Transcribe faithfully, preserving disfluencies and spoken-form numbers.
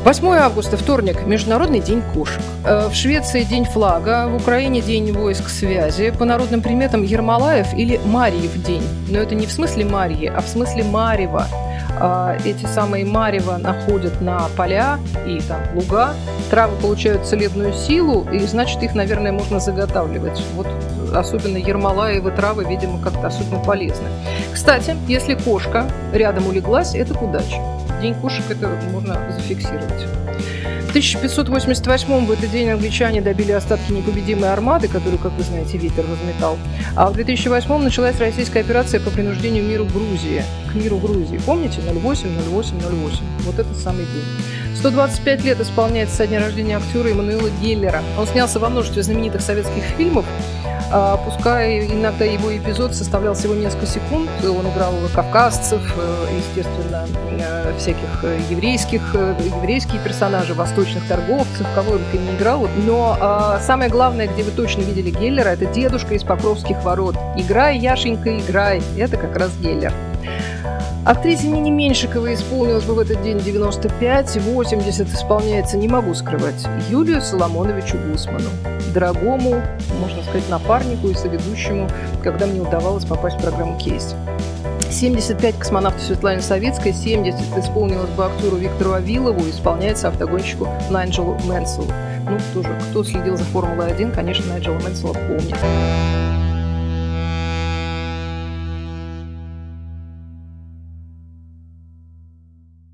восьмое августа, вторник, Международный день кошек. В Швеции день флага, в Украине день войск связи. По народным приметам Ермолаев или Марьев день. Но это не в смысле Марьи, а в смысле Марева. Эти самые марева находят на поля и там луга. Травы получают целебную силу, и значит, их, наверное, можно заготавливать. Вот особенно ермолаевы травы, видимо, как-то особенно полезны. Кстати, если кошка рядом улеглась, это к удаче. День кошек это можно зафиксировать. В тысяча пятьсот восемьдесят восьмом в этот день англичане добили остатки непобедимой армады, которую, как вы знаете, ветер разметал. А в две тысячи восьмом началась российская операция по принуждению миру Грузии. К миру Грузии. Помните? ноль восемь ноль восемь ноль восемь. Вот этот самый день. сто двадцать пять лет исполняется со дня рождения актера Эммануэла Геллера. Он снялся во множестве знаменитых советских фильмов. А, пускай иногда его эпизод составлял всего несколько секунд. Он играл кавказцев, естественно, всяких еврейских, еврейские персонажи, восточных торговцев, кого он не играл. Но а, самое главное, где вы точно видели Геллера, это дедушка из Покровских ворот. «Играй, Яшенька, играй». Это как раз Геллер. Актрисе Нине Меньшиковой исполнилось бы в этот день девяносто пять, восемьдесят исполняется, не могу скрывать, Юлию Соломоновичу Гусману, дорогому, можно сказать, напарнику и соведущему, когда мне удавалось попасть в программу «Кейс». семьдесят пять космонавту Светлане Савицкой, семьдесят исполнилось бы актеру Виктору Авилову, исполняется автогонщику Найджелу Мэнселу. Ну, тоже, кто следил за Формулой один, конечно, Найджела Мэнсела помнит.